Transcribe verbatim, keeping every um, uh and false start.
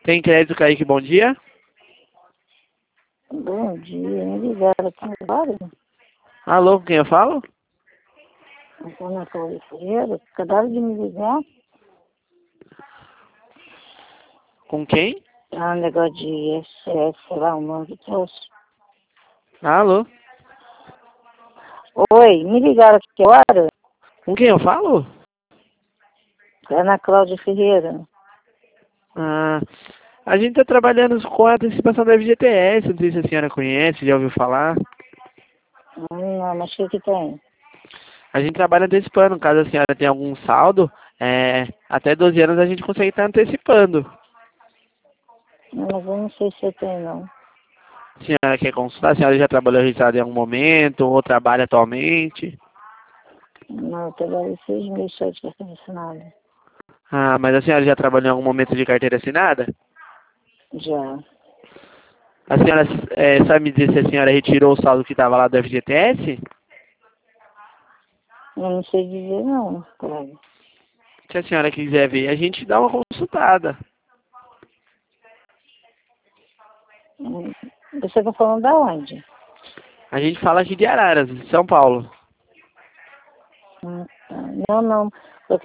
Tem crédito, Kaique, bom dia? Bom dia, me ligaram aqui agora. Alô, com quem eu falo? Antônia Cláudia Ferreira, acabaram de me ligar. Com quem? É um negócio de S S, sei lá, o nome que trouxe. Alô? Oi, me ligaram aqui agora. Com quem eu falo? Ana Cláudia Ferreira. Ah, a gente tá trabalhando com a antecipação da F G T S, não sei se a senhora conhece, já ouviu falar. Hum, Não, mas o que que tem? A gente trabalha antecipando, caso a senhora tenha algum saldo, é, até doze anos a gente consegue estar antecipando. Não, mas eu não sei se eu tenho, não. A senhora quer consultar? A senhora já trabalhou registrada em algum momento, ou trabalha atualmente? Não, eu trabalhei seis meses só de carteira assinada. Ah, mas a senhora já trabalhou em algum momento de carteira assinada? Já. A senhora é, sabe me dizer se a senhora retirou o saldo que estava lá do F G T S? Eu não sei dizer, não, colega. Se a senhora quiser ver, a gente dá uma consultada. Hum, Você tá falando da onde? A gente fala aqui de Araras, de São Paulo. Hum, tá. Não, não.